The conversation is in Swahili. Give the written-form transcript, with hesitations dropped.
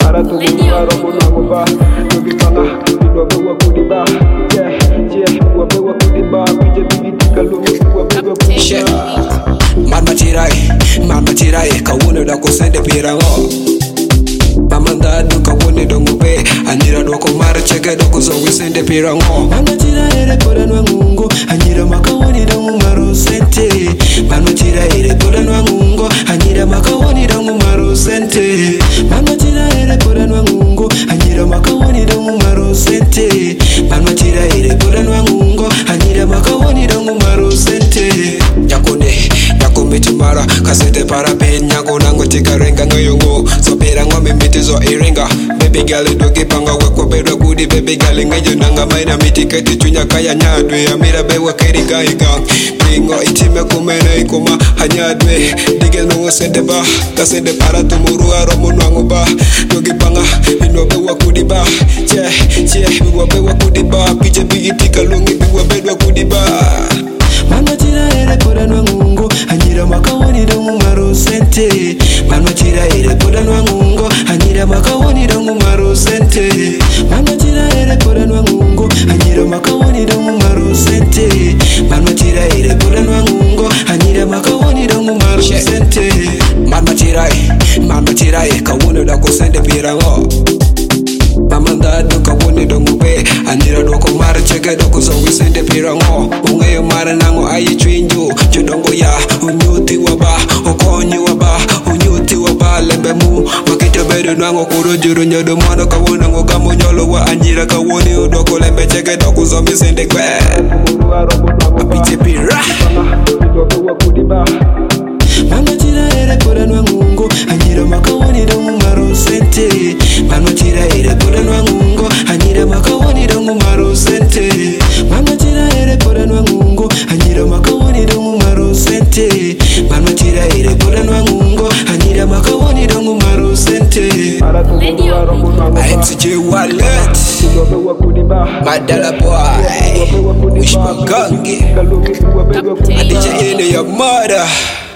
para tu mundo robo na goba Togi panga Ilobe wa kudiba Yeah Wabe wa kudiba Pije bigi kalumi Wabe wa kudiba Mama tirai Kawune da kusende pirango Mamanda duka wone dongobe Anjira doko mara cheke doko so wisende pirango Mama tirai koda nwangungo Anjira makawoni dongo maro sente Mama tirai koda nwangungo Anjira makawoni dongo maro sente Mama tirai koda nwangungo Anjira makawoni dongo maro sente Mama tirai koda nwangungo Anjira makawoni dongo maro sente Mitumara kasete para pen nyago nango tika renga ngoyongo so pera ngome miti zo iringa baby girl dogi panga weko bedo kudi baby girl ngayo nanga maina miti kati chunya kaya nyadwe amira bewa keri gaiga pingo itime kumena ikoma hanyadwe dige nongo sente ba kasete para tumuru aromo nango ba dogi panga ino bewa kudi ba biwa bewa kudi ba pije bigi tika lungi biwa bedo kudi ba Mama tira ere koda nwangungo Anjira makawoni dongu maro sente Mama tira ere koda nwangungo Anjira makawoni dongu maro sente Mama tira ere koda nwangungo Anjira makawoni dongu maro sente Mama tira ere koda nwangungo Anjira makawoni dongu maro sente Mama tira kawuni da kusende pirango Mamanda duka wone dongo be Anjira doko mara cheke doko so wisende pirango Ungeyo mara nango ayi chwinju Jodongo ya unyuti waba Okonyi waba unyuti waba Lembe mu wakita bedo nango kuro juru nyodo mwana kawona ngo gamo nyolo wa Anjira kawoni udoko lembe cheke doko so wisende kwe Apiche pira Mama tira ere koda nwangungo Anjira makawoni dongo maro sente Mama tira ere koda nwangungo Anjira makawoni dongo maro sente Mama tira ere koda nwangungo Anjira makawoni dongo maro sente Mama tira ere koda nwangungo Anjira makawoni dongo maro sente MCJ Wallet Madala boy Wishmagangi DJ Ene ya mada